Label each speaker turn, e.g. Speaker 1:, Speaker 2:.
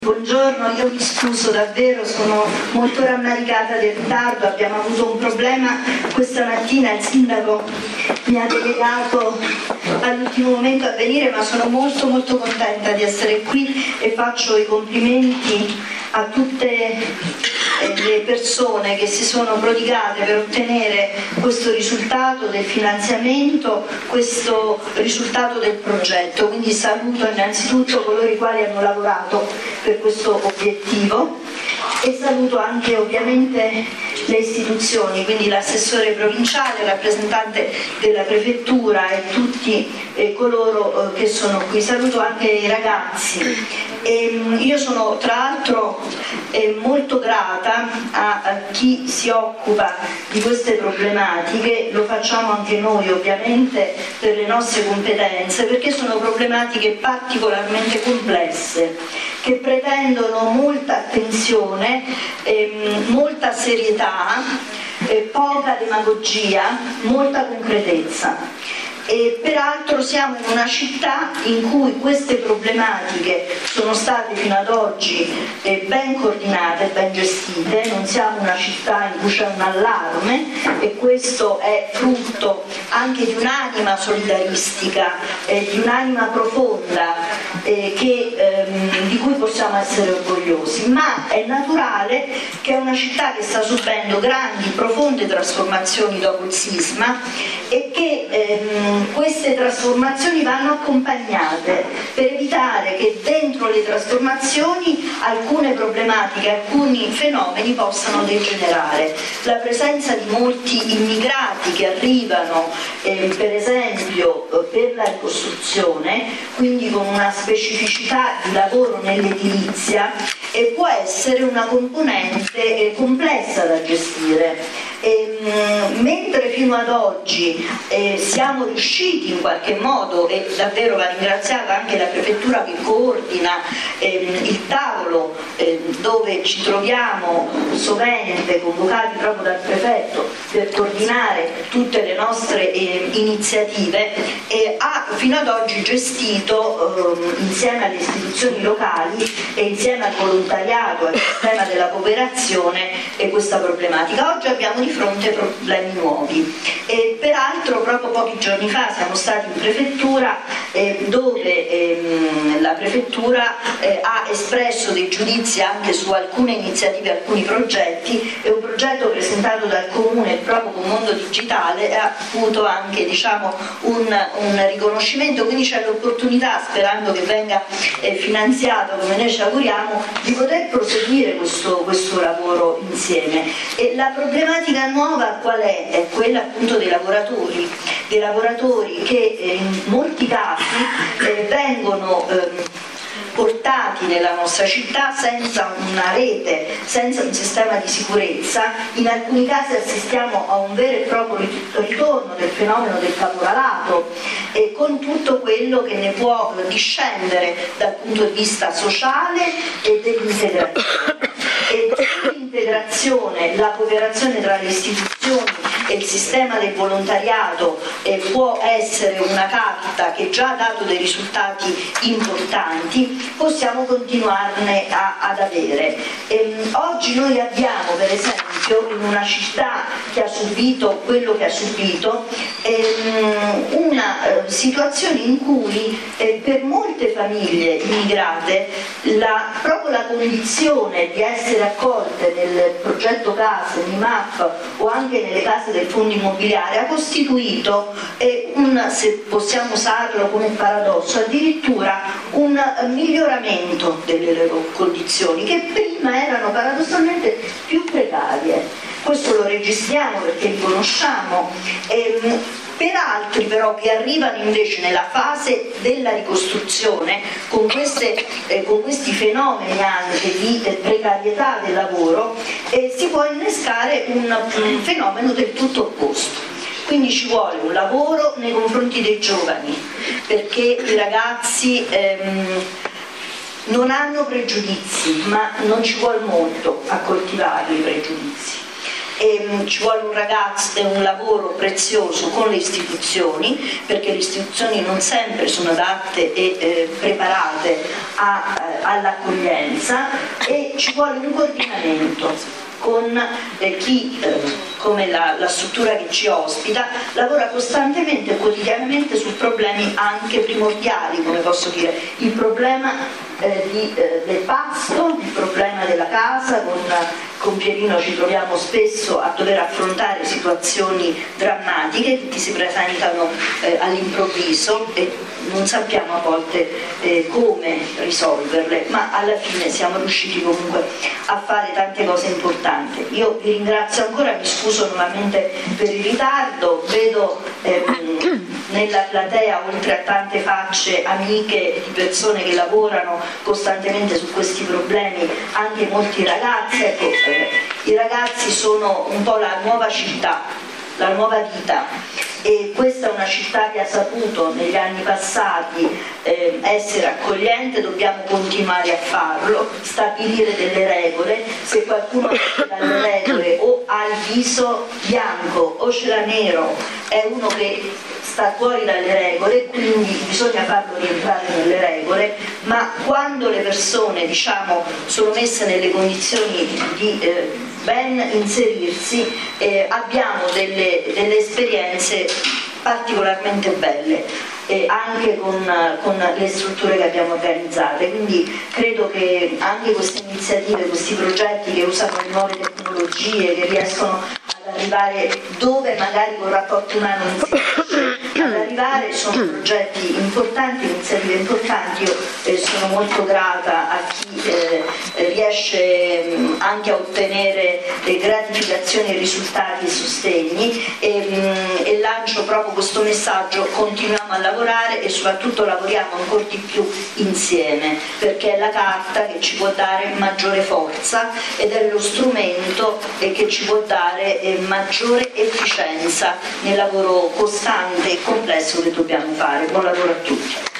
Speaker 1: Buongiorno, io mi scuso davvero, sono molto rammaricata del ritardo, abbiamo avuto un problema questa mattina, il sindaco mi ha delegato all'ultimo momento a venire, ma sono molto contenta di essere qui e faccio i complimenti a tutte le persone che si sono prodigate per ottenere questo risultato del finanziamento, questo risultato del progetto. Quindi saluto innanzitutto coloro i quali hanno lavorato per questo obiettivo e saluto anche ovviamente le istituzioni, quindi l'assessore provinciale, il rappresentante della prefettura e tutti coloro che sono qui. Saluto anche i ragazzi. Io sono tra l'altro molto grata a chi si occupa di queste problematiche, lo facciamo anche noi ovviamente per le nostre competenze, perché sono problematiche particolarmente complesse che pretendono molta attenzione, molta serietà, poca demagogia, molta concretezza. E peraltro siamo in una città in cui queste problematiche sono state fino ad oggi ben coordinate, ben gestite, non siamo una città in cui c'è un allarme e questo è frutto anche di un'anima solidaristica, di un'anima profonda di cui possiamo essere orgogliosi, ma è naturale che è una città che sta subendo grandi, profonde trasformazioni dopo il sisma e che queste trasformazioni vanno accompagnate per evitare che dentro le trasformazioni alcune problematiche, alcuni fenomeni possano degenerare. La presenza di molti immigrati che arrivano per esempio per la ricostruzione, quindi con una specificità di lavoro nell'edilizia, può essere una componente complessa da gestire. Mentre fino ad oggi siamo riusciti in qualche modo, e davvero va ringraziata anche la prefettura che coordina il tavolo dove ci troviamo sovente convocati proprio dal prefetto per coordinare tutte le nostre iniziative, ha fino ad oggi gestito insieme alle istituzioni locali e insieme al volontariato, al sistema della cooperazione questa problematica. Oggi abbiamo di fronte problemi nuovi e peraltro proprio pochi giorni fa siamo stati in prefettura dove la prefettura ha espresso dei giudizi anche su alcune iniziative, alcuni progetti, e un progetto presentato dal comune proprio con Mondo Digitale ha avuto anche un riconoscimento, quindi c'è l'opportunità, sperando che venga finanziato come noi ci auguriamo, di poter proseguire questo lavoro insieme. E la problematica nuova qual è? È quella appunto dei lavoratori che in molti casi vengono portati nella nostra città senza una rete, senza un sistema di sicurezza. In alcuni casi assistiamo a un vero e proprio ritorno del fenomeno del caporalato e con tutto quello che ne può discendere dal punto di vista sociale e dell'integrazione. E l'integrazione, la cooperazione tra le istituzioni e il sistema del volontariato può essere una carta che già ha dato dei risultati importanti, possiamo continuarne ad avere. Oggi noi abbiamo per esempio in una città che ha subito quello che ha subito una situazione in cui per molte famiglie immigrate proprio la condizione di essere accolte nel progetto case, NIMAP o anche nelle case del fondo immobiliare ha costituito se possiamo usarlo come paradosso, addirittura un miglioramento delle loro condizioni che prima erano paradossalmente più precarie. Questo lo registriamo perché li conosciamo. Per altri però che arrivano invece nella fase della ricostruzione con questi fenomeni anche di precarietà del lavoro si può innescare un fenomeno del tutto opposto. Quindi ci vuole un lavoro nei confronti dei giovani, perché i ragazzi non hanno pregiudizi, ma non ci vuole molto a coltivarli i pregiudizi. ci vuole un ragazzo e un lavoro prezioso con le istituzioni, perché le istituzioni non sempre sono adatte e preparate all'accoglienza, e ci vuole un coordinamento con chi, come la struttura che ci ospita, lavora costantemente e quotidianamente su problemi anche primordiali, come posso dire, il problema del pasto, il problema della casa. Con Pierino ci troviamo spesso a dover affrontare situazioni drammatiche che ti si presentano all'improvviso e non sappiamo a volte come risolverle, ma alla fine siamo riusciti comunque a fare tante cose importanti. Io vi ringrazio ancora, mi scuso nuovamente per il ritardo, vedo nella platea, oltre a tante facce amiche di persone che lavorano costantemente su questi problemi, anche molti ragazzi. Ecco, i ragazzi sono un po' la nuova città, la nuova vita, e questa è una città che ha saputo negli anni passati essere accogliente. Dobbiamo continuare a farlo, stabilire delle regole. Se qualcuno ha dalle regole o ha il viso bianco o ce l'ha nero, è uno che sta fuori dalle regole, quindi bisogna farlo rientrare nelle regole, ma quando le persone, diciamo, sono messe nelle condizioni di ben inserirsi, abbiamo delle esperienze particolarmente belle, anche con le strutture che abbiamo organizzate. Quindi credo che anche queste iniziative, questi progetti che usano le nuove tecnologie, che riescono ad arrivare dove magari con rapporti umani non si riesce ad arrivare, sono progetti importanti, iniziative importanti. Io sono molto grata a chi riesce anche a ottenere gratificazioni, risultati e sostegni, e lancio proprio questo messaggio: continuiamo a lavorare e soprattutto lavoriamo ancora di più insieme, perché è la carta che ci può dare maggiore forza ed è lo strumento che ci può dare maggiore efficienza nel lavoro costante e complesso che dobbiamo fare. Buon lavoro a tutti.